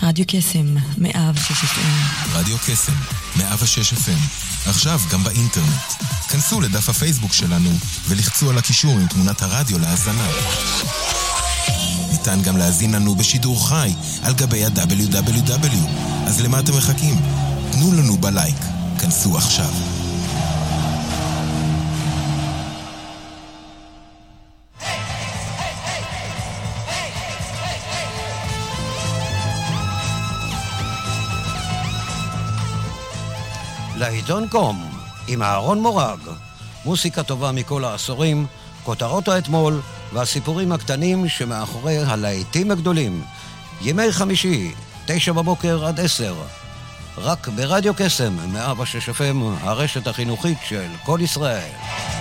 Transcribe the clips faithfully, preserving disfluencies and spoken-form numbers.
רדיו קסם, מאה ושש אף אם. רדיו קסם, מאה ושש אף אם. עכשיו גם באינטרנט. כנסו לדף הפייסבוק שלנו ולחצו על הקישור עם תמונת הרדיו להאזנה. ניתן גם להאזין לנו בשידור חי על גבי ה-דאבליו דאבליו דאבליו. אז למה אתם מחכים? תנו לנו בלייק. כנסו עכשיו. לעיתון קום, עם אהרון מורג, מוסיקה טובה מכל העשורים, כותרות האתמול והסיפורים הקטנים שמאחורי הלהיטים הגדולים. ימי חמישי, תשע בבוקר עד עשר, רק ברדיו קסם, מאה ושש אף אם, הרשת החינוכית של כל ישראל.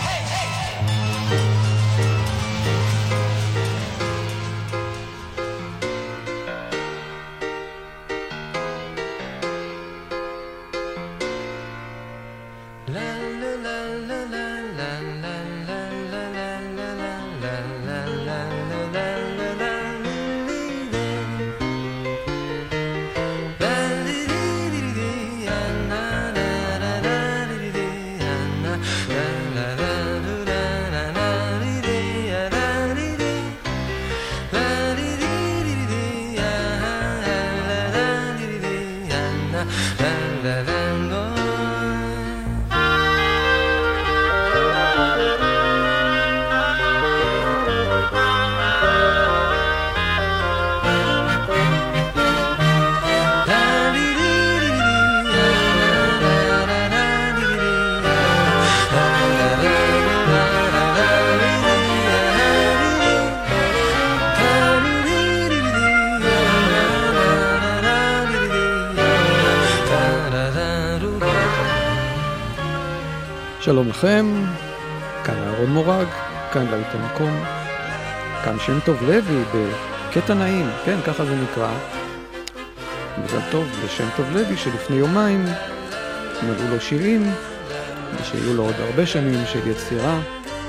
שלום לכם, כאן אהרון מורג, כאן לעיתון קום, כאן שם טוב לוי בקטע נעים, כן, ככה זה נקרא. מזל טוב לשם טוב לוי שלפני יומיים מלאו לו שבעים, ושיהיו לו עוד הרבה שנים של יצירה.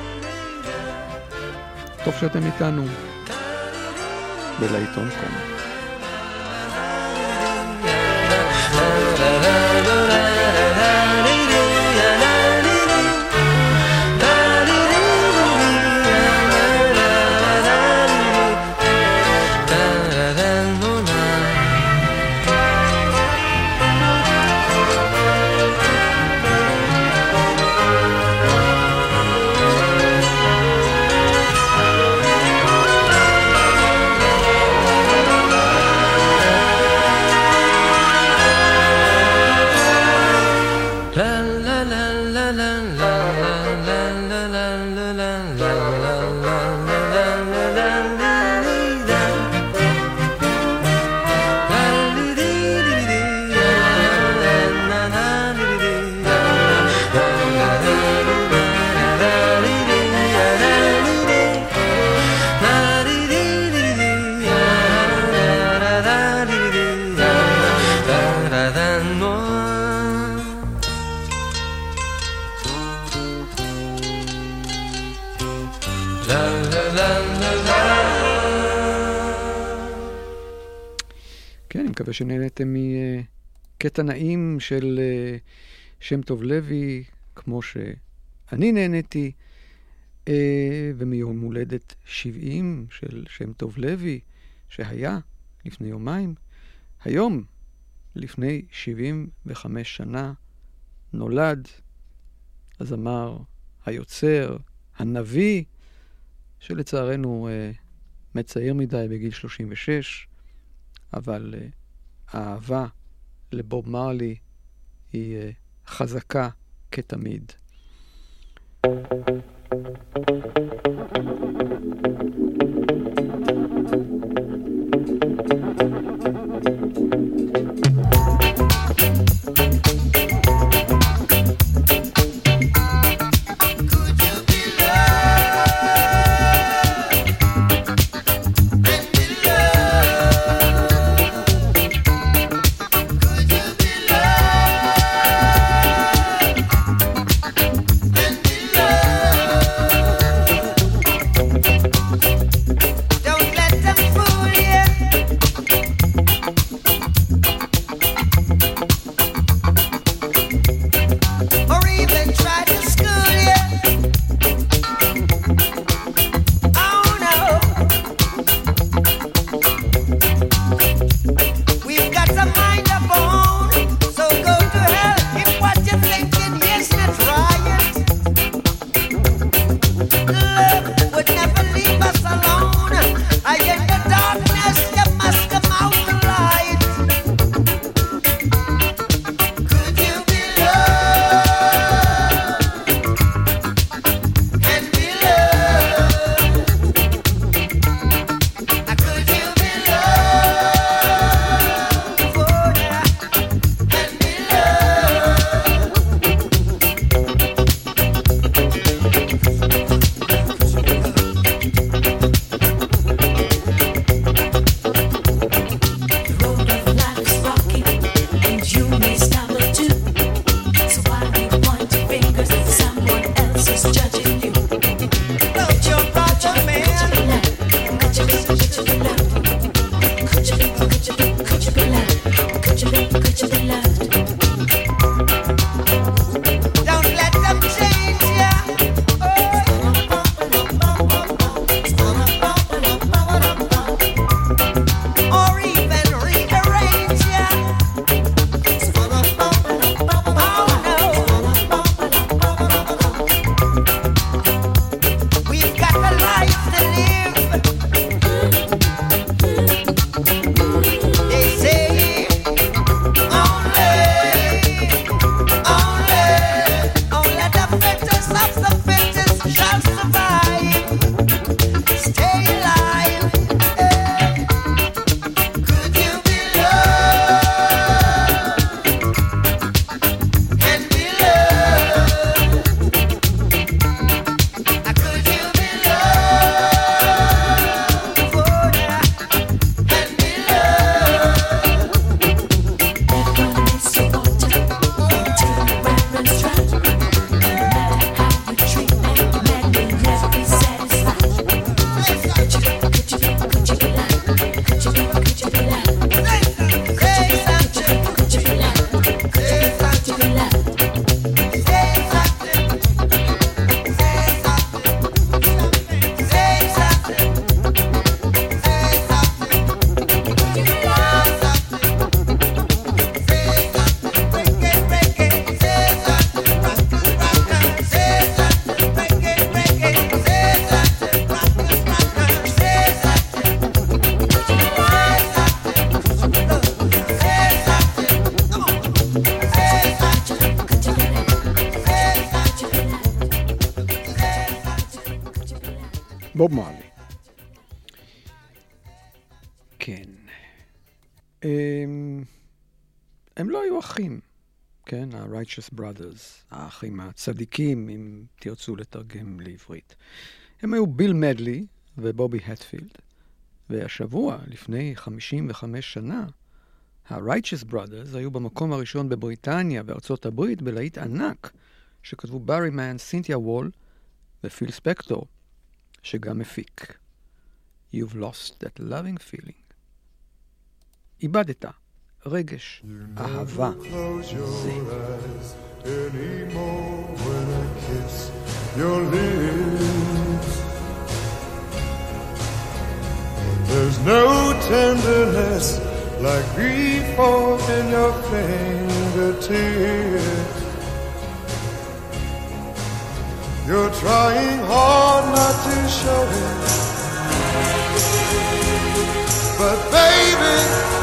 טוב שאתם איתנו בלעיתון קום. שנהנתם מקטע נעים של שם טוב לוי, כמו שאני נהניתי, ומיום הולדת שבעים של שם טוב לוי, שהיה לפני יומיים. היום, לפני שבעים וחמש שנה, נולד הזמר, היוצר, הנביא, שלצערנו מצעיר מדי בגיל שלושים ושש, אבל האהבה לבוב מרלי היא חזקה כתמיד. Love בוב מרלי. כן. הם, הם לא היו אחים, כן? ה-Righteous Brothers, האחים הצדיקים, אם תרצו לתרגם לעברית. הם היו ביל מדלי ובובי הטפילד, והשבוע, לפני חמישים וחמש שנה, ה-Righteous Brothers היו במקום הראשון בבריטניה וארצות הברית בלהיט ענק, שכתבו ברי מן, סינתיה וול ופיל ספקטור, שגם מפיק. You've lost that loving feeling. איבדת רגש אהבה זה. There's no tenderness like grief in your fingertips. You're trying hard not to show it, but baby,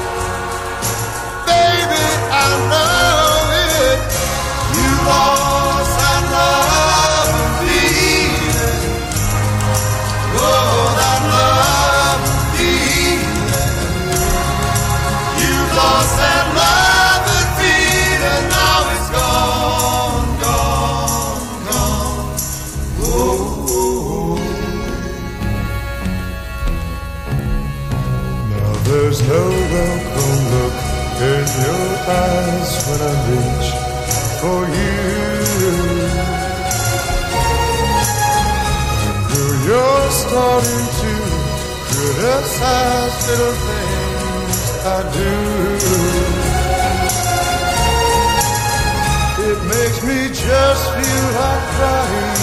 baby, I know it. You lost that love and feeling. Oh, that love and feeling. You lost that love and feeling. Now it's gone, gone, gone. Oh. Now there's no welcome look in your eyes when I reach for you. Though you're starting to criticize little things I do, it makes me just feel like crying.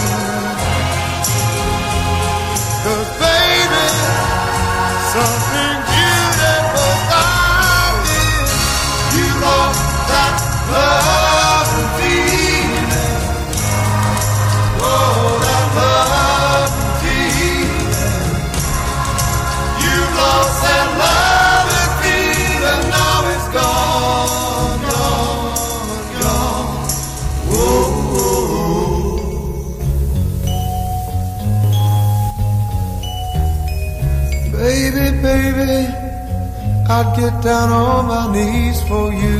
'Cause baby, something beautiful about it. You lost that love and feeling. Oh, that love and feeling. You lost that love and feeling. Now it's gone, gone, gone. Whoa, whoa. Baby, baby, I'd get down on my knees for you.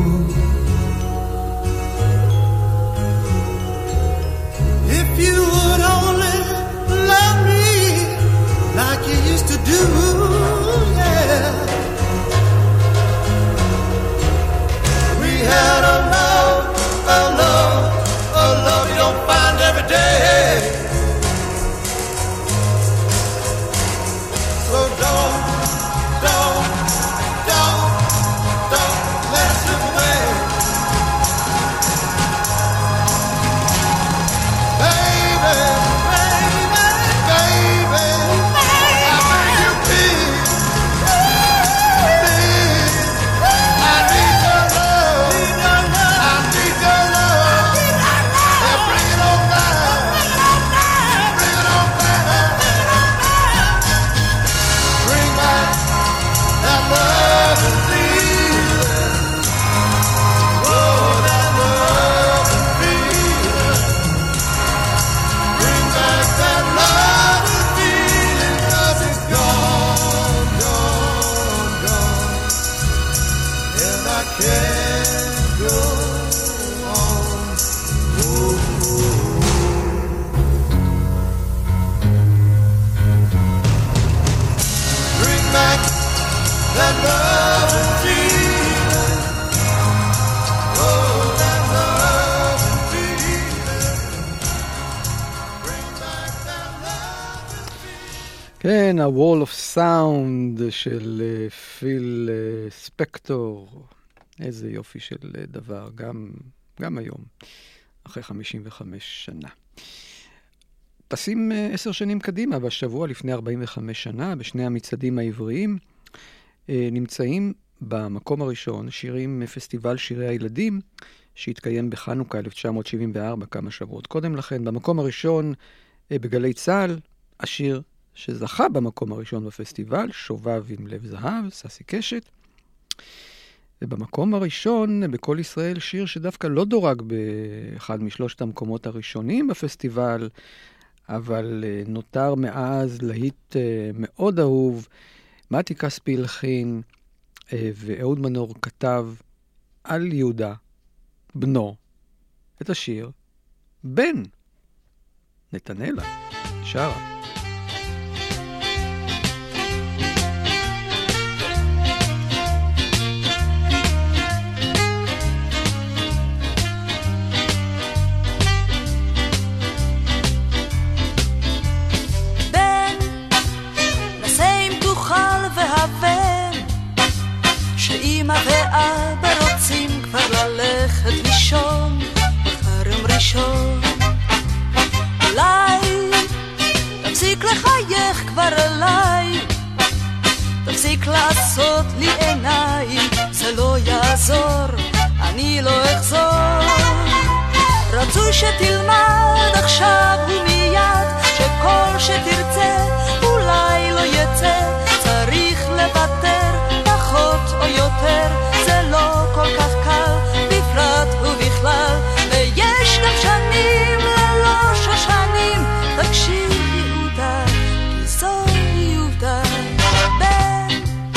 If you would only love me like you used to do, yeah. We had a love, a love, a love you don't find every day. כן, ה-Wall of Sound של פיל ספקטור. איזה יופי של דבר, גם, גם היום, אחרי חמישים וחמש שנה. טסים עשר שנים קדימה, בשבוע לפני ארבעים וחמש שנה, בשני המצעדים העבריים, נמצאים במקום הראשון שירים מפסטיבל שירי הילדים, שהתקיים בחנוכה אלף תשע מאות שבעים וארבע, כמה שבועות קודם לכן. במקום הראשון, בגלי צהל, השיר שזכה במקום הראשון בפסטיבל, שובב עם לב זהב, ססי קשת. ובמקום הראשון, בכל ישראל, שיר שדווקא לא דורג באחד משלושת המקומות הראשונים בפסטיבל, אבל נותר מאז להיט מאוד אהוב. מתי כספי הלחין ואהוד מנור כתב על יהודה, בנו, את השיר בן. נתנאלה, שרה. אמא ואבא רוצים כבר ללכת לישון מחר יום ראשון. אולי תפסיק לחייך כבר אליי, תפסיק לעשות לי עיניים, זה לא יעזור, אני לא אחזור. רצוי שתלמד עכשיו ומיד, שכל שתרצה אולי לא יצא, צריך לוותר פחות או יותר, זה לא כל כך קל, בפרט ובכלל, ויש גם שנים ללא שושנים. תקשיב יהודה, כי זו יהודה. בן,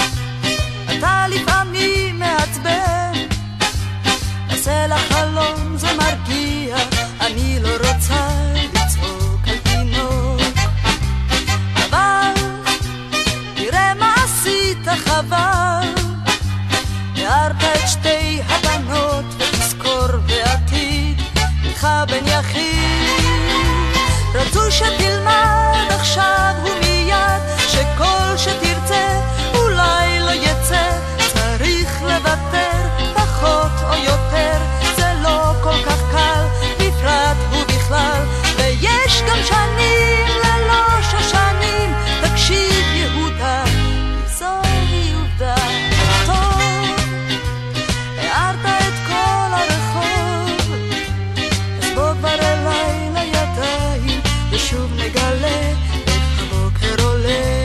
אתה לפעמים מעצבן, עשה לך חלום זה מרגיע, אני לא רוצה לצעוק על תינוק, אבל תראה מה עשית חבל, הערת את שתי הבנות ותזכור בעתיד איתך בן יחיד. רצוי שתלמד עכשיו ומיד, שכל שתרצה אולי לא יצא, צריך לוותר פחות או יותר, זה לא כל כך קל, בפרט ובכלל, ויש גם שנים ללא שושנים. תקשיב יהודה, זו יהודה. טוב, הערת את כל הרחוב, אז בוא כבר אליי לידיים, ושוב נגלה איך הבוקר עולה.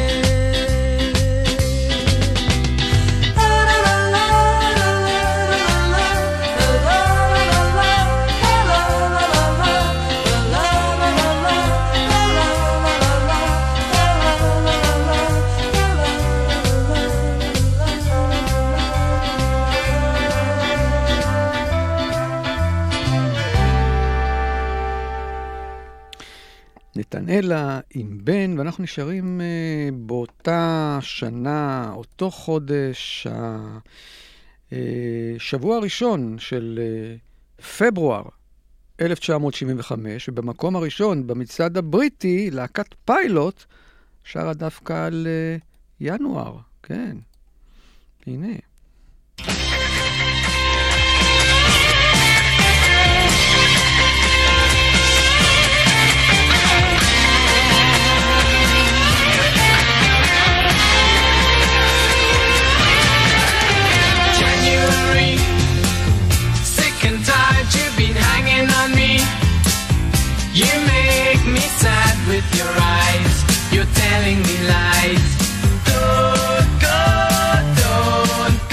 נתנאלה עם בן, ואנחנו נשארים uh, באותה שנה, אותו חודש, השבוע uh, הראשון של uh, פברואר אלף תשע מאות שבעים וחמש, ובמקום הראשון במצעד הבריטי, להקת פיילוט, שרה דווקא על uh, ינואר, כן, הנה. You make me sad with your eyes, you're telling me lies. Don't, don't, don't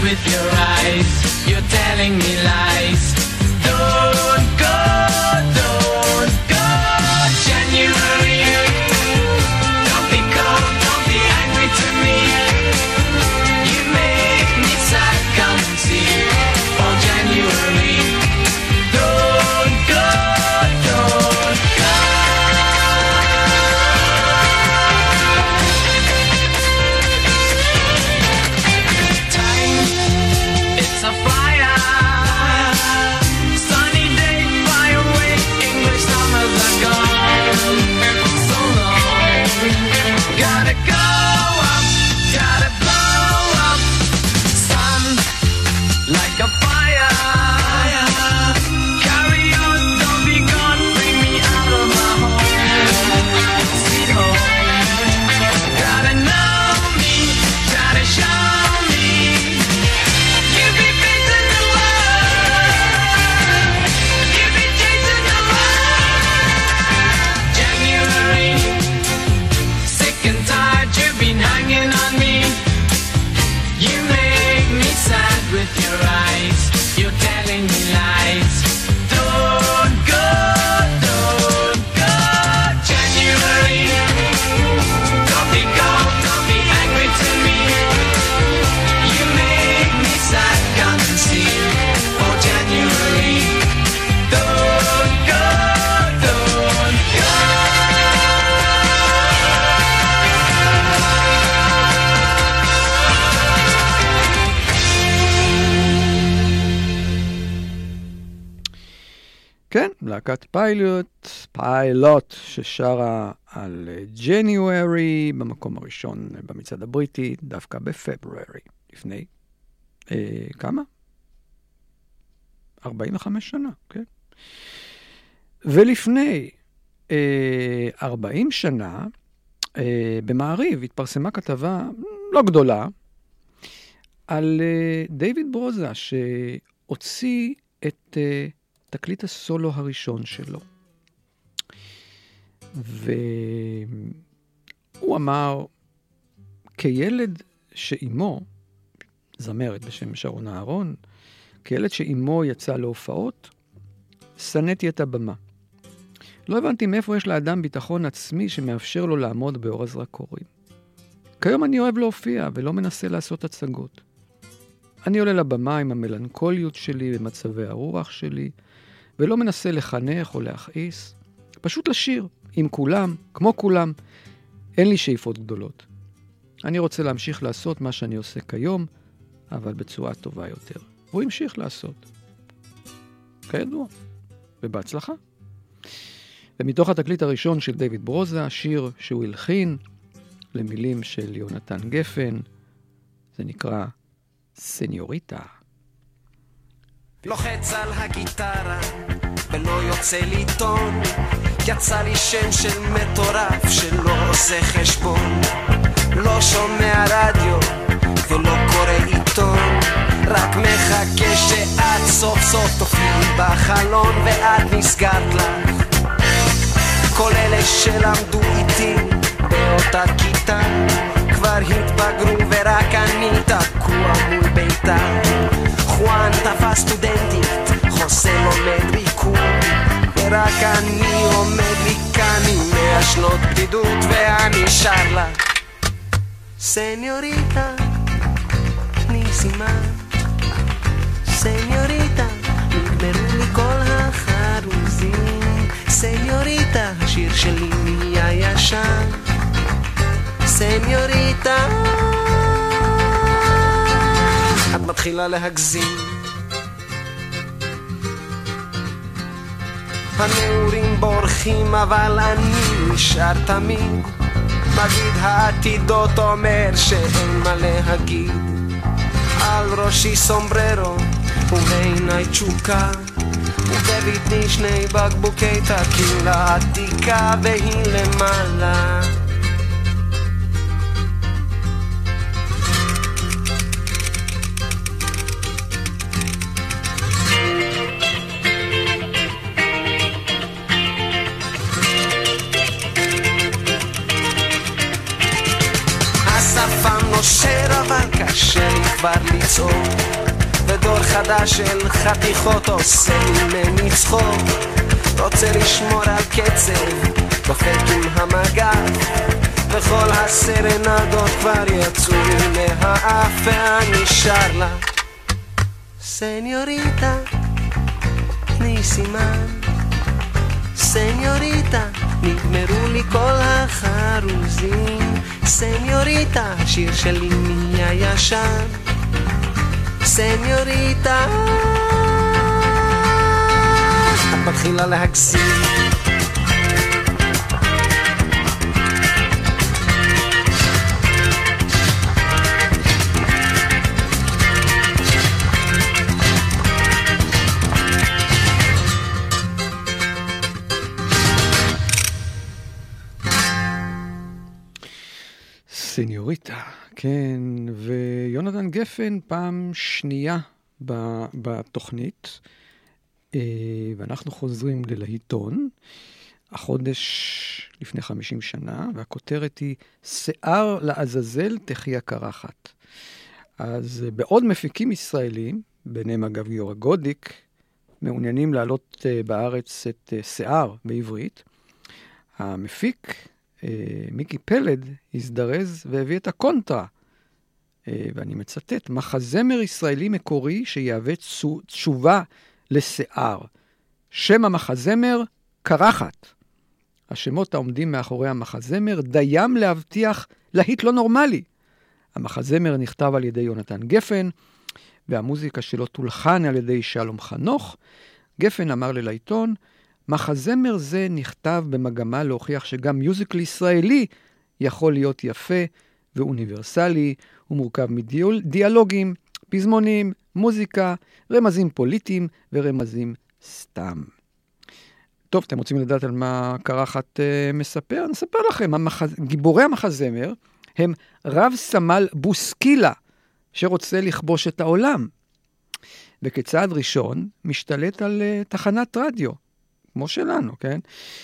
with your eyes. You're telling me lies. Don't go, don't go, January. Don't be cold, don't be angry to me. You make me sad, come and see. Oh, January. Don't go, don't go. Time, it's a fire. Sunny day, fly away. English summers are gone. So long. Gotta go up, gotta blow up. Sun, like a fire. Carry on, don't be gone. Bring me out of my home. Sweet home. Gotta know me, gotta show me. You be facing the world. You be chasing the world. January, sick and tired, you've been hanging on me. You make me sad with your eyes. You're telling me lies. Don't go, don't go, January. Don't be cold, don't be angry to me. You make me sad, come and see. Oh, January. Don't go, don't go. כן, להקת פיילוט, פיילוט, ששרה על ג'ניוארי במקום הראשון במצעד הבריטי, דווקא בפברוארי, לפני אה, כמה? ארבעים וחמש שנה, כן. ולפני אה, ארבעים שנה, אה, במעריב התפרסמה כתבה לא גדולה, על אה, דיוויד ברוזה, שהוציא את אה, תקליט הסולו הראשון שלו. והוא אמר, כילד שאימו, זמרת בשם שרון אהרון, כילד שאימו יצא להופעות, סניתי את הבמה. לא הבנתי מאיפה יש לאדם ביטחון עצמי שמאפשר לו לעמוד באור הזרקורים. כיום אני אוהב להופיע ולא מנסה לעשות הצגות. אני עולה לבמה עם המלנכוליות שלי ומצבי הרוח שלי, ולא מנסה לחנך או להכעיס, פשוט לשיר, עם כולם, כמו כולם. אין לי שאיפות גדולות. אני רוצה להמשיך לעשות מה שאני עושה כיום, אבל בצורה טובה יותר. והוא המשיך לעשות. כידוע, ובהצלחה. ומתוך התקליט הראשון של דיוויד ברוזה, שיר שהוא הלחין למילים של יונתן גפן, זה נקרא סניוריטה. לוחץ על הגיטרה ולא יוצא לי טון, יצא לי שם של מטורף שלא עושה חשבון, לא שומע רדיו ולא קורא עיתון, רק מחכה שאת סוף סוף תופיעי בחלון ואת נסגרת לך. כל אלה שלמדו איתי באותה כיתה כבר התבגרו ורק אני תקוע מול ביתה. חואן תפס סטודנטית, חוסה לומד ריקוד, ורק אני עומד לי כאן עם מאה שנות בדידות, ואני שר לה סניוריטה, תני סימן, סניוריטה, נגמרו לי כל החרוזים, סניוריטה, השיר שלי נהיה ישן, סניוריטה, את מתחילה להגזים. הנעורים בורחים אבל אני נשאר תמיד, מגיד העתידות אומר שאין מה להגיד, על ראשי סומבררו ובעיניי תשוקה, ובביטני שני בקבוקי טקילה עתיקה והיא למעלה. נושר אבל קשה לי כבר לצעוק, ודור חדש של חתיכות עושה ממני צחוק. רוצה לשמור על קצב, דופק עם המגף, וכל הסרנדות כבר יצאו מהאף, ואני שר לה סניוריטה, תני סימן, סניוריטה, נגמרו לי כל החרוזים, סניוריטה, השיר שלי נהיה ישן, סניוריטה, את מתחילה להגזים. סניוריטה, כן, ויונתן גפן פעם שנייה בתוכנית, ואנחנו חוזרים ללהיטון, החודש לפני חמישים שנה, והכותרת היא שיער לעזאזל תחיה קרחת. אז בעוד מפיקים ישראלים, ביניהם אגב גיורא גודיק, מעוניינים להעלות בארץ את שיער בעברית, המפיק מיקי פלד הזדרז והביא את הקונטרה, ואני מצטט, מחזמר ישראלי מקורי שיהווה תשובה לשיער. שם המחזמר קרחת. השמות העומדים מאחורי המחזמר דיים להבטיח להיט לא נורמלי. המחזמר נכתב על ידי יונתן גפן, והמוזיקה שלו תולחן על ידי שלום חנוך. גפן אמר ללהיטון, מחזמר זה נכתב במגמה להוכיח שגם מיוזיקל ישראלי יכול להיות יפה ואוניברסלי, הוא מורכב מדיאלוגים, פזמונים, מוזיקה, רמזים פוליטיים ורמזים סתם. טוב, אתם רוצים לדעת על מה קרחת uh, מספר? אני אספר לכם, המחז... גיבורי המחזמר הם רב סמל בוסקילה שרוצה לכבוש את העולם, וכצעד ראשון משתלט על uh, תחנת רדיו, כמו שלנו, כן?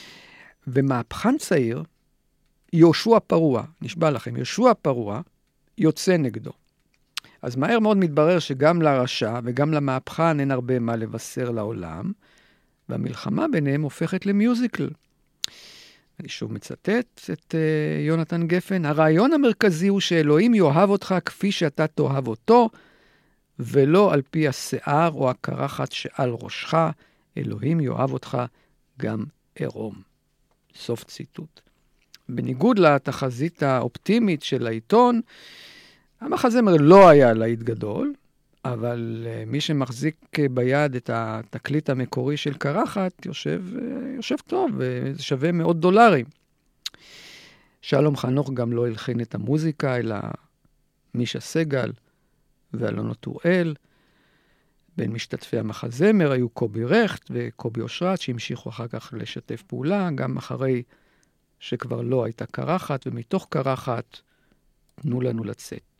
ומהפכן צעיר, יהושע פרוע, נשבע לכם, יהושע פרוע, יוצא נגדו. אז מהר מאוד מתברר שגם לרשע וגם למהפכן אין הרבה מה לבשר לעולם, והמלחמה ביניהם הופכת למיוזיקל. אני שוב מצטט את uh, יונתן גפן, הרעיון המרכזי הוא שאלוהים יאהב אותך כפי שאתה תאהב אותו, ולא על פי השיער או הקרחת שעל ראשך, אלוהים יאהב אותך גם עירום. סוף ציטוט. בניגוד לתחזית האופטימית של העיתון, המחזמר לא היה להיט גדול, אבל מי שמחזיק ביד את התקליט המקורי של קרחת יושב, יושב טוב, וזה שווה מאות דולרים. שלום חנוך גם לא הלחין את המוזיקה, אלא מישה סגל ואלון טוראל. בין משתתפי המחזמר היו קובי רכט וקובי אושרת, שהמשיכו אחר כך לשתף פעולה, גם אחרי שכבר לא הייתה קרחת, ומתוך קרחת תנו לנו לצאת.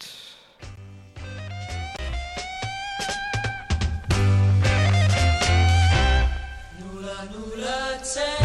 תנו לנו לצאת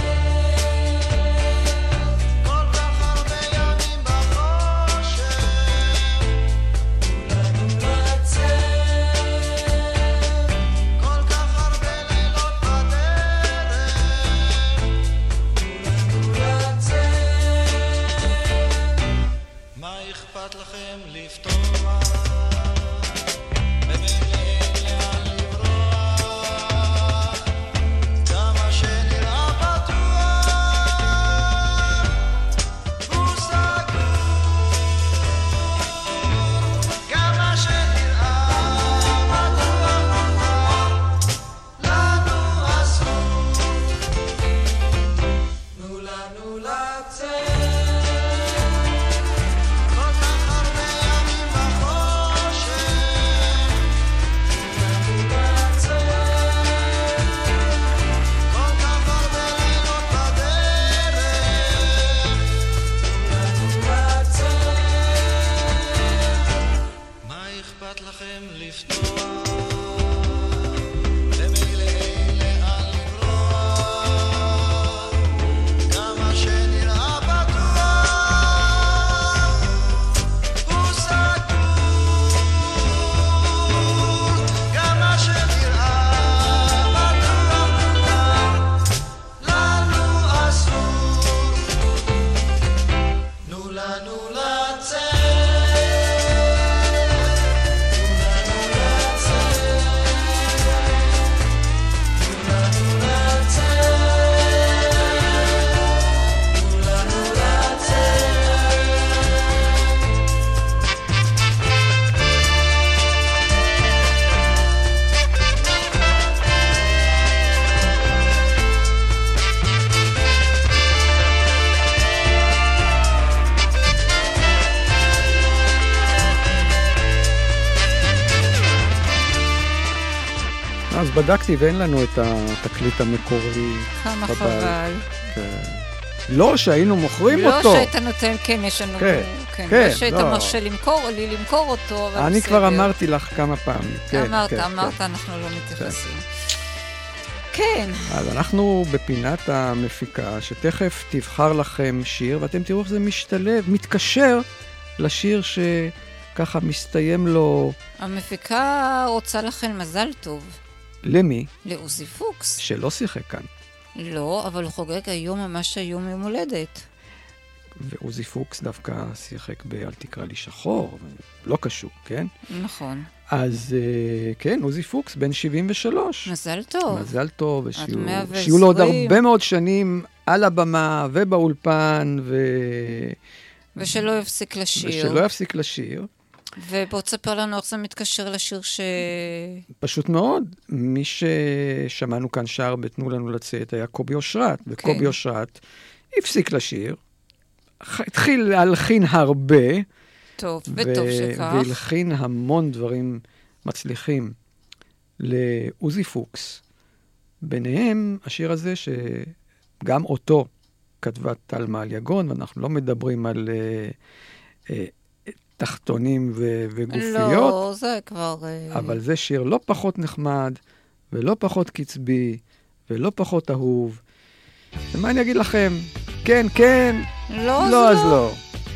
אז בדקתי ואין לנו את התקליט המקורי. כמה חבל. כן. לא שהיינו מוכרים לא אותו. לא שהיית נותן, כן, יש לנו... כן, כן. כן. לא שהיית לא. מרשה למכור, לי למכור אותו, אבל אני בסדר. כבר אמרתי לך כמה פעמים. כן, אמרת, כן, אמרת, כן. אנחנו לא מתייחסים. כן. אז אנחנו בפינת המפיקה, שתכף תבחר לכם שיר, ואתם תראו איך זה משתלב, מתקשר לשיר שככה מסתיים לו... המפיקה רוצה לכם מזל טוב. למי? לעוזי פוקס. שלא שיחק כאן. לא, אבל הוא חוגג היום ממש היום יום הולדת. ועוזי פוקס דווקא שיחק ב"אל תקרא לי שחור", לא קשור, כן? נכון. אז כן, עוזי פוקס בן שבעים ושלוש. מזל טוב. מזל טוב, עד ושיהיו מאה ועשרים. שיהיו לו עוד הרבה מאוד שנים על הבמה ובאולפן, ו... ושלא יפסיק לשיר. ושלא יפסיק לשיר. ובוא תספר לנו איך זה מתקשר לשיר ש... פשוט מאוד. מי ששמענו כאן שר בתנו לנו לצאת היה קובי אושרת, וקובי כן. אושרת הפסיק לשיר, התחיל להלחין הרבה, טוב, וטוב שכך. והלחין המון דברים מצליחים לעוזי פוקס. ביניהם השיר הזה שגם אותו כתבה תלמה אליגון, ואנחנו לא מדברים על uh, uh, תחתונים ו- וגופיות. לא, זה כבר... Uh... אבל זה שיר לא פחות נחמד, ולא פחות קצבי, ולא פחות אהוב. ומה אני אגיד לכם? כן, כן. לא, לא, אז לא. לא.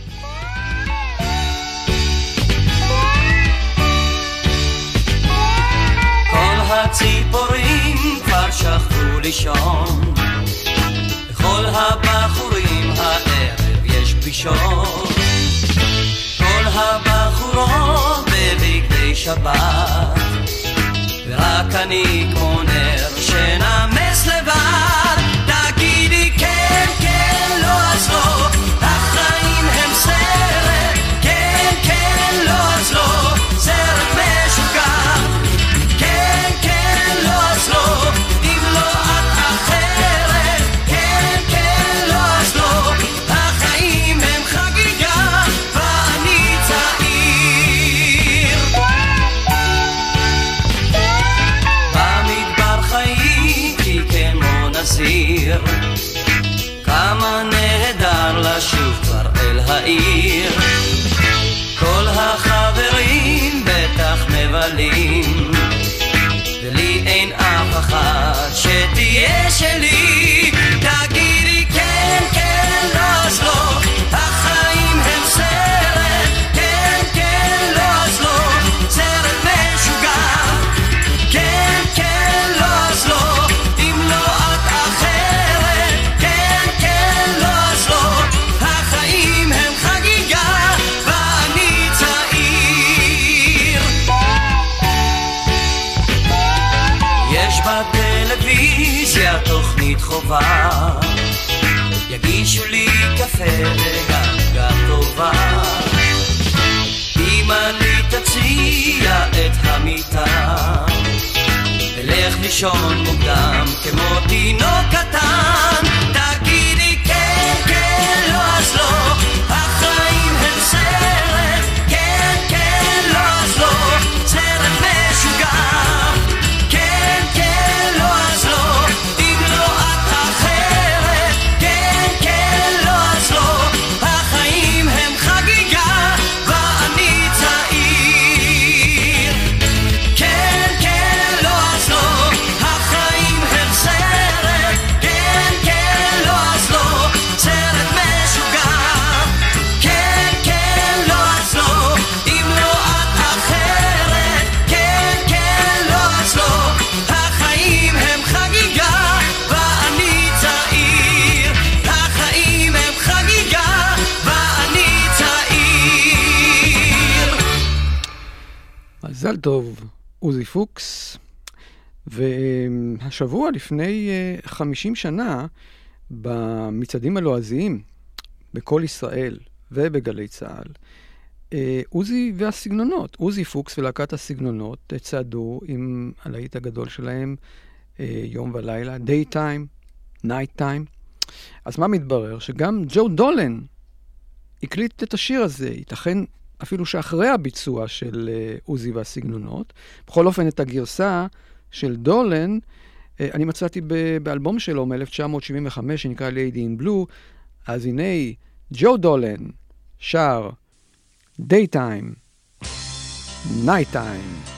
כל הציפורים כבר שכבו לישון, לכל הבחורים הערב יש פגישות, כל הבחורות בבגדי שבת, ורק אני כמו נר שנמס לבד. תגידי כן, כן, לא אז לא, החיים הם סרט, כן, כן, לא אז לא, סרט משוגע, כן, כן, לא אז לא, אם לא את אחרת, כן, כן, לא אז לא, החיים הם חגיגה ואני צעיר. במדבר חייתי כמו נזיר, כמה נהדר לשוב כבר אל העיר, כל החברים בטח מבלים, ולי אין אף אחת שתהיה שלי. תגידי כן, כן, לא אז לא, החיים הם סרט, כן, כן, לא אז לא, סרט משוגע, כן, כן, לא אז לא, אם לא את אחרת, כן, כן, לא אז לא, החיים הם חגיגה ואני צעיר. יש בטלוויזיה תוכנית חובה, יגישו לי קפה וגנגה טובה, אמא לי תציע את המיטה, אלך לישון מוקדם כמו תינוק קטן. תגידי כן, כן, לא אז לא, החיים הם סרט, כן, כן, לא אז לא, סרט משוגע, כן, כן, לא אז לא, אם לא את אחרת, כן, כן, לא אז לא, החיים הם חגיגה ואני צעיר. כן, כן, לא אז לא, החיים הם סרט, כן, כן, לא אז לא, סרט משוגע, כן, כן, לא אז לא, אם לא את אחרת, כן, כן, לא אז לא, החיים הם חגיגה ואני צעיר, החיים הם חגיגה ואני צעיר. מזל טוב, עוזי פוקס. והשבוע לפני חמישים שנה, במצעדים הלועזיים, בכל ישראל ובגלי צהל, עוזי והסגנונות, עוזי פוקס ולהקת הסגנונות, צעדו עם הלהיט הגדול שלהם, יום ולילה, Daytime, Nighttime. אז מה מתברר? שגם ג'ו דולן הקליט את השיר הזה, ייתכן אפילו שאחרי הביצוע של עוזי והסגנונות, בכל אופן את הגרסה של דולן, אני מצאתי באלבום שלו מ-אלף תשע מאות שבעים וחמש, שנקרא Lady in Blue, אז הנה ג'ו דולן שר Daytime, Nighttime.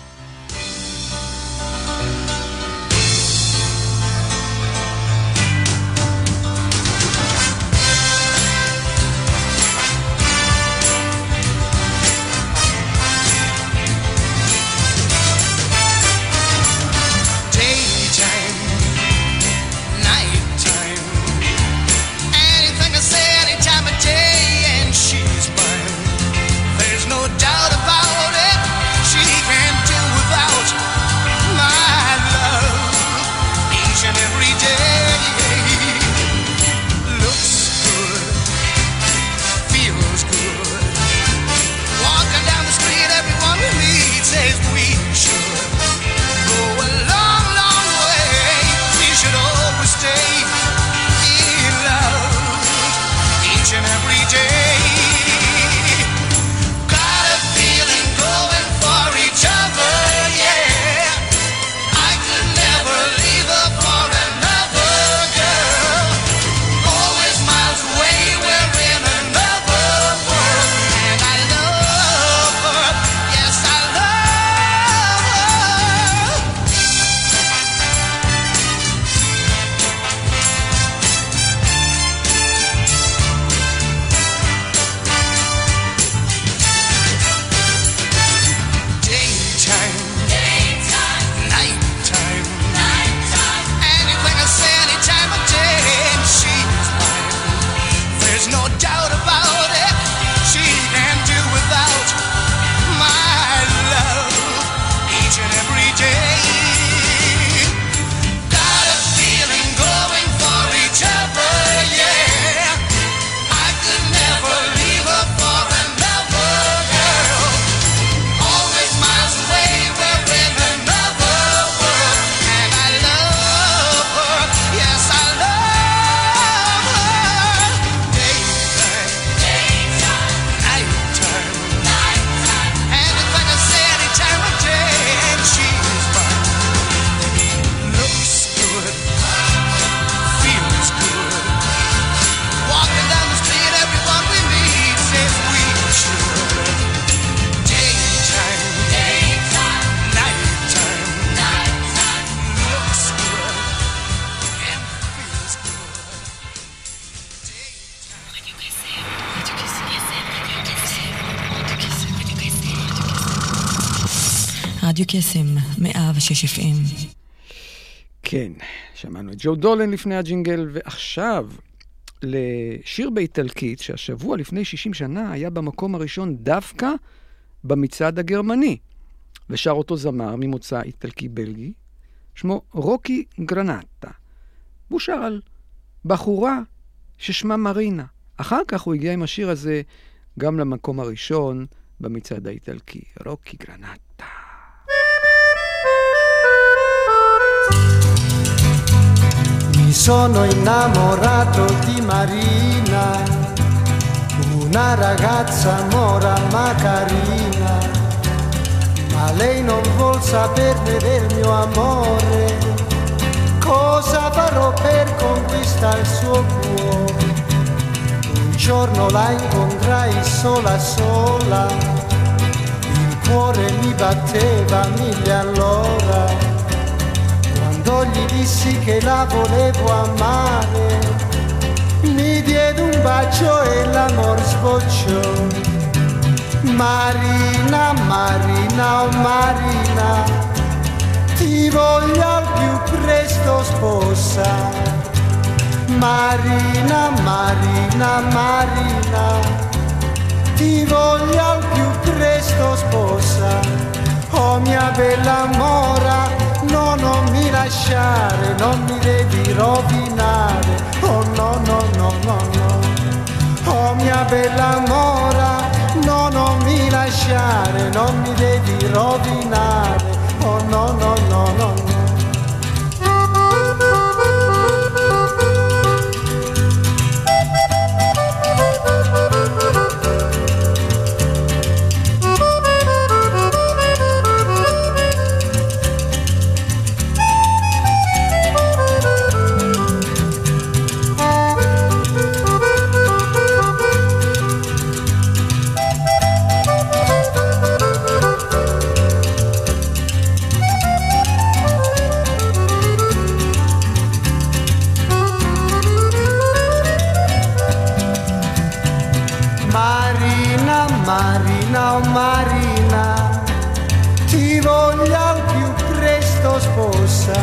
Doubt about it, she can't do without רדיו קסם, מאה ושש אף אם. כן, שמענו את ג'ו דולן לפני הג'ינגל, ועכשיו לשיר באיטלקית, שהשבוע לפני שישים שנה היה במקום הראשון דווקא במצעד הגרמני, ושר אותו זמר ממוצא איטלקי-בלגי, שמו רוקי גרנטה. הוא שר על בחורה ששמה מרינה. אחר כך הוא הגיע עם השיר הזה גם למקום הראשון במצעד האיטלקי, רוקי גרנטה. Mi sono innamorato di Marina, una ragazza mora ma carina, ma lei non vuol saperne del mio amore. Cosa farò per conquistare il suo cuore? Un giorno la incontrai sola sola, il cuore mi batteva mille all'ora. Quando gli dissi che la volevo amare, mi diede un bacio e l'amor sbocciò. Marina, Marina, oh Marina, ti voglio al più presto sposa. Marina, Marina, Marina, ti voglio al più presto sposa. Oh mia bella mora, no, non mi lasciare, non mi devi rovinare. Oh no, no, no, no, no. Oh mia bella mora, no, non mi lasciare, non mi devi rovinare. Oh no, no, no, no, no. sposa.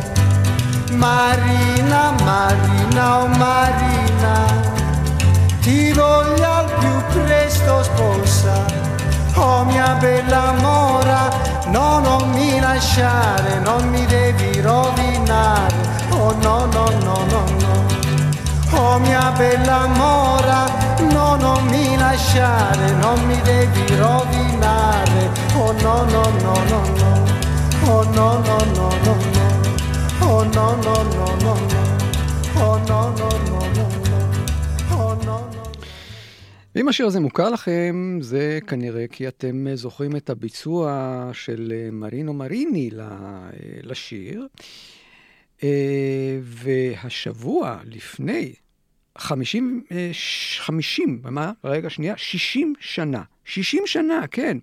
Marina, Marina, oh Marina, ti voglio al più presto sposa. Oh mia bella mora, no, non mi lasciare, non mi devi rovinare. Oh no, no, no, no, no. Oh mia bella mora, no, non mi lasciare, non mi devi rovinare. Oh no, no, no, no, no. Oh no, no, no, no, no. Oh no, no, no, no, no. Oh no, no, no, no, no. Oh no, no. ואם השיר הזה מוכר לכם, זה כנראה כי אתם זוכרים את הביצוע של מרינו מריני לשיר. והשבוע לפני חמישים, חמישים, מה? רגע שנייה, שישים שנה. שישים שנה, כן.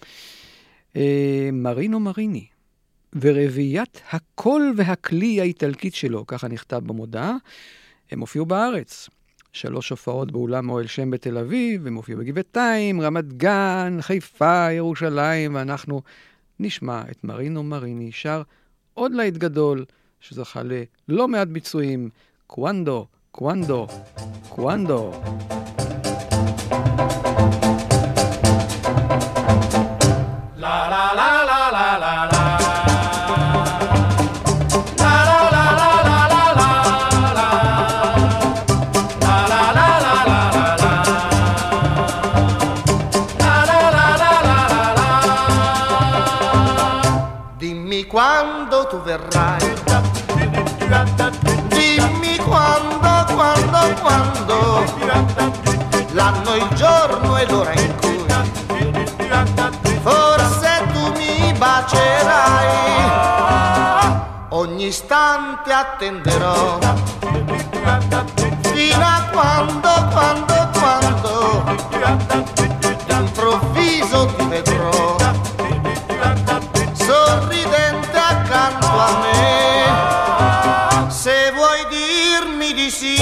מרינו מריני. ורביית הקול והכלי האיטלקית שלו, ככה נכתב במודעה, הם הופיעו בארץ. שלוש הופעות באולם אוהל שם בתל אביב, הם הופיעו בגבעתיים, רמת גן, חיפה, ירושלים, ואנחנו נשמע את מרינו מריני שר עוד להיט גדול, שזכה ללא מעט ביצועים, קוונדו, קוונדו, קוונדו. La la la la la la la. Quando tu verrai, dimmi quando, quando, quando, l'anno, il giorno e l'ora in cui forse tu mi bacerai, ogni istante attenderò, fino a quando, quando, quando, d'improvviso ti vedrò. Sorridente accanto a me, se vuoi dirmi di sì,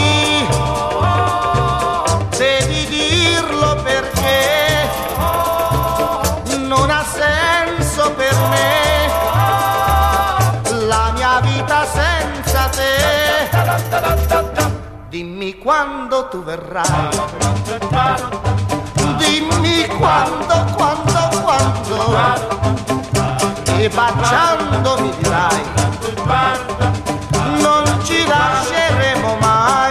devi dirlo perché non ha senso per me la mia vita senza te. Dimmi quando tu verrai, dimmi quando, quando, quando, e baciando mi dirai non ci lasceremo mai.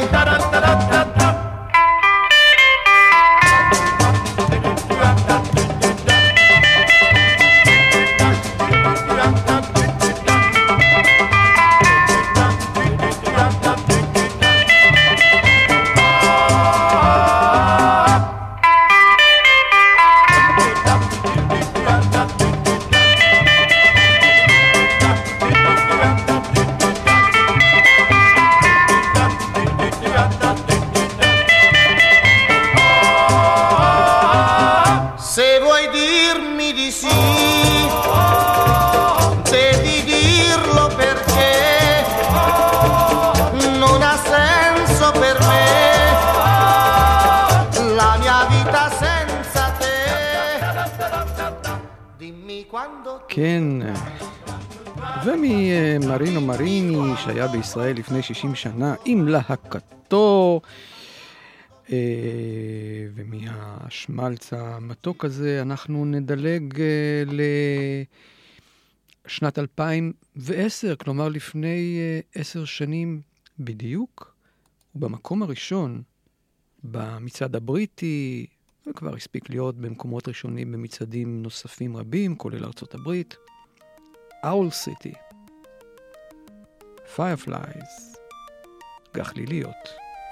כן, וממרינו מריני שהיה בישראל לפני שישים שנה עם להקתו, ומהשמלץ המתוק הזה אנחנו נדלג לשנת אלפיים ועשר, כלומר לפני עשר שנים בדיוק, ובמקום הראשון במצעד הבריטי, וכבר הספיק להיות במקומות ראשונים במצעדים נוספים רבים, כולל ארצות הברית. Owl City, Fireflies, גחליליות.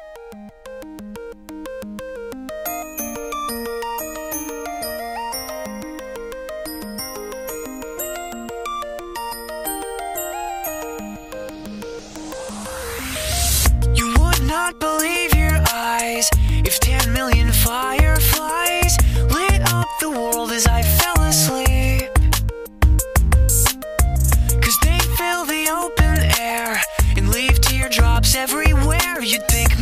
You would not believe your eyes if ten million fireflies lit up the world as I fell asleep. 'Cause they fill the open air and leave teardrops everywhere. You'd think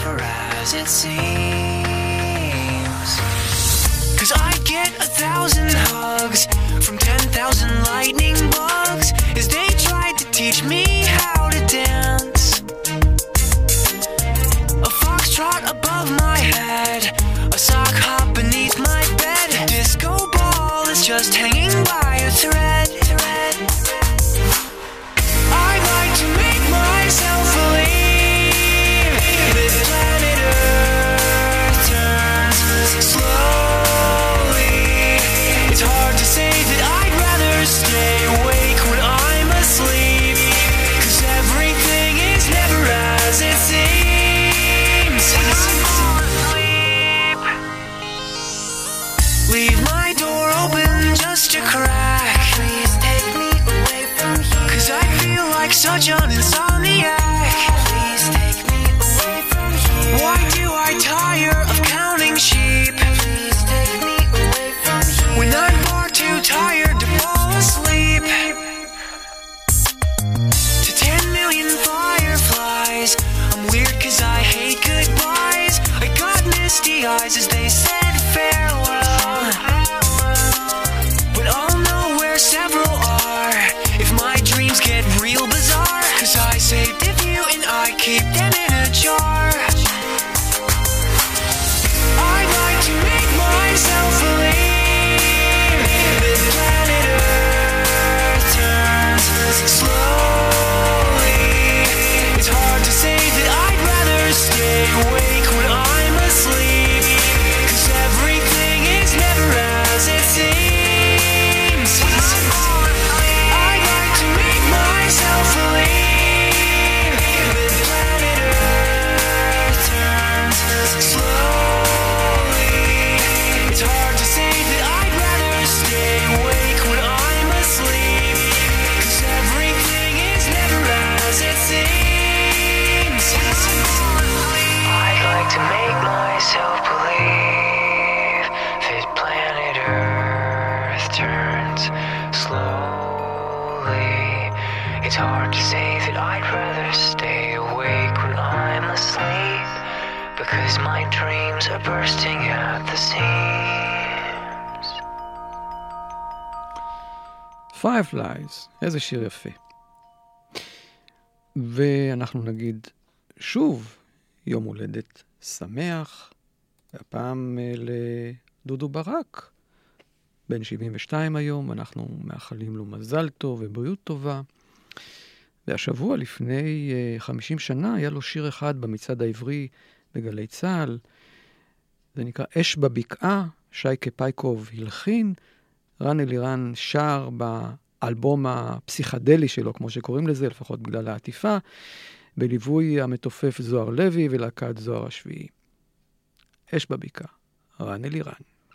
never as it seems. Cause I get a thousand hugs from ten thousand lightning bugs as they tried to teach me how to dance. A foxtrot above my head, a sock hop beneath my bed, a disco ball is just hanging by a thread. thread. I'd like to make myself believe that planet Earth turns slowly. It's hard to say that I'd rather stay awake when I'm asleep, 'cause everything is never as it seems. When I'm asleep, leave my door open just a crack. Please take me away from here, 'cause I feel like such an insomniac. Please take me away from here. Why do I tire of counting sheep? Please take me away from here, when I'm far too tired to fall asleep. To ten million fireflies, I'm weird 'cause I hate goodbyes. I got misty eyes as they said farewell, but I'll know where several are if my dreams get real bizarre, 'cause I saved a few and I keep them in a jar. I'd like to make myself believe that planet Earth turns slowly. It's hard to say that I'd rather stay awake when I'm asleep, 'cause everything is never as it seems. I'd like to make myself believe that planet Earth turns slowly. It's hard to say that I'd rather stay awake when I'm asleep, 'cause everything is never as it seems. I'd like to make myself believe that planet Earth turns slowly. It's hard to say that I'd rather stay awake when I'm asleep, because my dreams are bursting at the seams. Fireflies, איזה שיר יפה. ואנחנו נגיד שוב יום הולדת שמח, והפעם לדודו ברק, בן שבעים ושתיים היום, אנחנו מאחלים לו מזל טוב ובריאות טובה. והשבוע לפני חמישים שנה היה לו שיר אחד במצעד העברי בגלי צהל, זה נקרא אש בבקעה, שייקה פייקוב הלחין, רן אלירן שר באלבום הפסיכדלי שלו, כמו שקוראים לזה, לפחות בגלל העטיפה, בליווי המתופף זוהר לוי ולהקת זוהר השביעי. אש בבקעה, רן אלירן.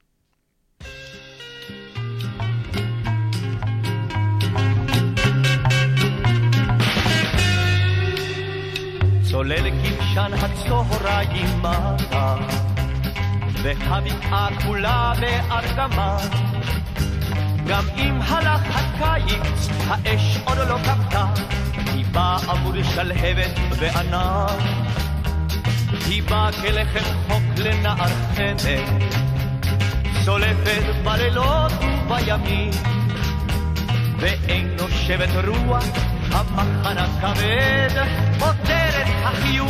צולל כבשן הצהריים מטה, והבקעה כולה בהרדמה. גם אם הלך הקיץ, האש עוד לא כבתה, היא באה מול שלהבת וענן. היא באה כלחם חוק לנער חמד, צולפת בלילות ובימים, ואין נושבת רוח המחנה כבד, פותרת החיוך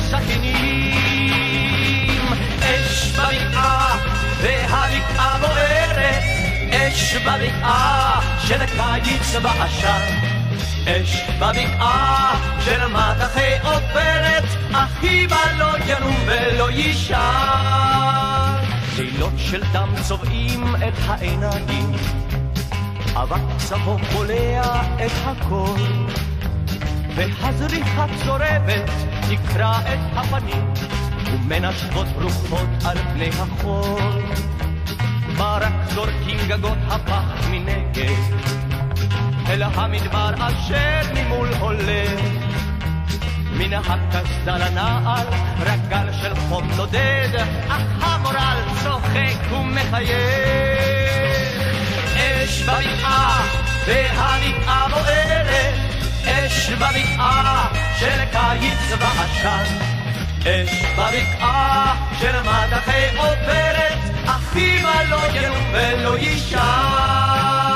בסכינים. אש בבקעה והבקעה בוערת, אש בבקעה של קיץ בעשן, אש בבקעה של מטחי עופרת, אחי בה לא ינום ולא יישן. לילות של דם צובעים את העיניים, אבק צבו קולע את הכל, והזריחה צורבת תקרא את הפנים, ומנשבות רוחות על פני החול. ברק זורקים גגות הפח מנגד, אל המדבר אשר ממול עולה. מן הקסדה לנעל רגל של חום נודד, אך המורל צוחק ומחייך. אש בבקעה והבקעה בוערת, אש בבקעה של קיץ ועשן, אש בבקעה של מטחי עופרת, אך אמא לא ינום ולא יישן.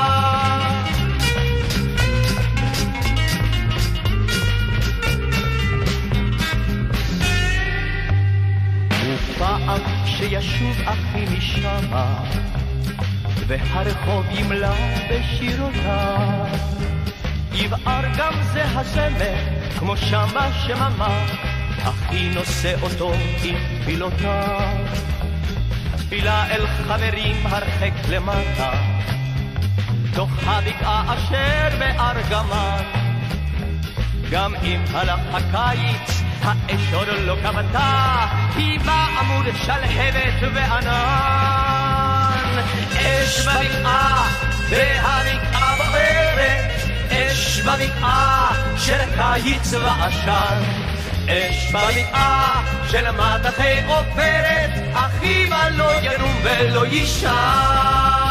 ופעם כשישוב אחי משמה, והרחוב ימלא בשירותיו, יבער גם זה הזמר כמו שמה שממה, אחי נושא אותו עם תפילותיו. תפילה אל חברים הרחק למטה, תוך הבקעה אשר בארגמן. גם אם הלך הקיץ האש עוד לא כבתה, היא בעמוד שלהבת וענן. אש בבקעה והבקעה בוערת, אש בבקעה של קיץ ועשן, אש בבקעה של מטחי עופרת, אך אמא לא ינום ולא יישן.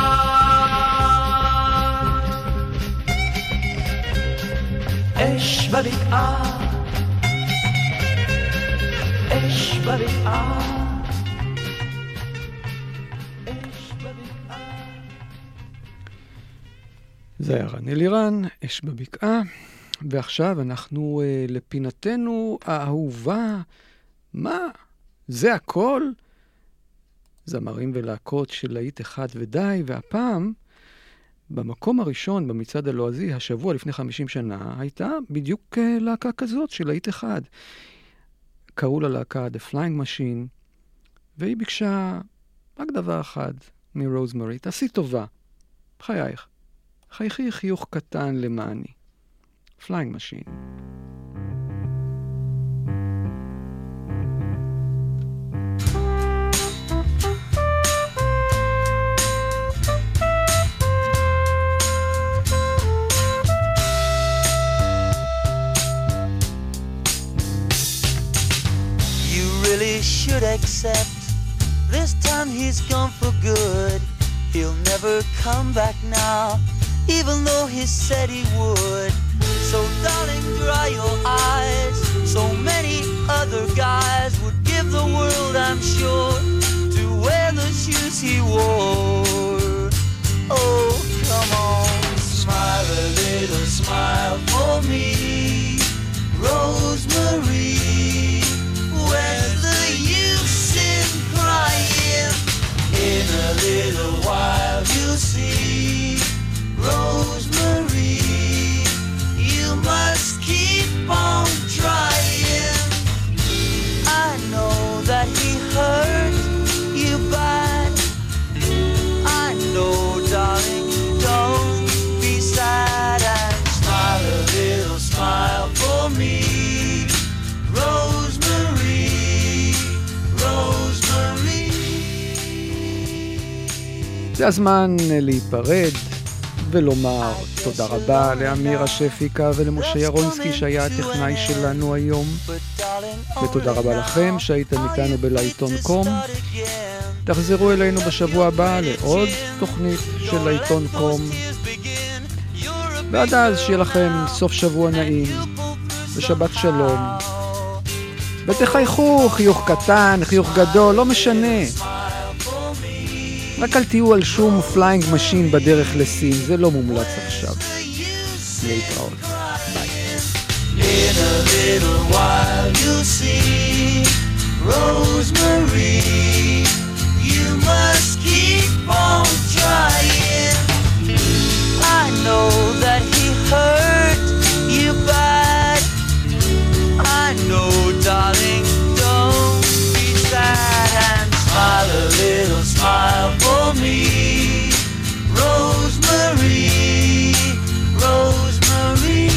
אש בבקעה, אש בבקעה, אש בבקעה. זה היה רן אלירן, אש בבקעה. ועכשיו אנחנו uh, לפינתנו האהובה. מה? זה הכל? זמרים ולהקות של להיט אחד ודי, והפעם במקום הראשון במצעד הלועזי השבוע לפני חמישים שנה הייתה בדיוק uh, להקה כזאת של להיט אחד. קראו לה להקה The Flying Machine, והיא ביקשה רק דבר אחד מרוזמרי, תעשי טובה, חייך, חייכי חיוך קטן למעני. Flying Machine. You really should accept this time he's gone for good. He'll never come back now, even though he said he would. So darling, dry your eyes. So many other guys would give the world, I'm sure, to wear the shoes he wore. Oh, come on, smile a little smile for me, Rosemary. Where's the use in crying? In a little while you'll see, Rosemary. You must keep on trying. I know that he hurt you bad. I know, darling, don't be sad and smile a little smile for me, Rosemary, Rosemary. זה הזמן להיפרד ולומר תודה רבה לאמיר השפיקה ולמשה ירונסקי שהיה הטכנאי שלנו היום, ותודה רבה לכם שהייתם איתנו בלעיתון קום. תחזרו אלינו בשבוע הבא לעוד תוכנית של לעיתון קום, ועד אז שיהיה לכם סוף שבוע נעים ושבת שלום, ותחייכו חיוך קטן, חיוך גדול, לא משנה, רק אל תהיו על שום פליינג משין בדרך לסין, זה לא מומלץ עכשיו. להתראות. ביי. In a little while you'll see, Rosemary. You must keep on trying. I know that he hurt you bad. I know, darling, don't be sad and smile a little smile for me, Rosemary, Rosemary.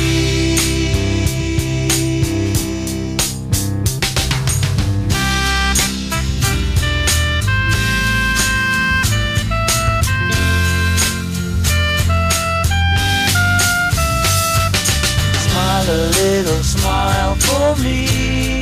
Smile a little smile for me,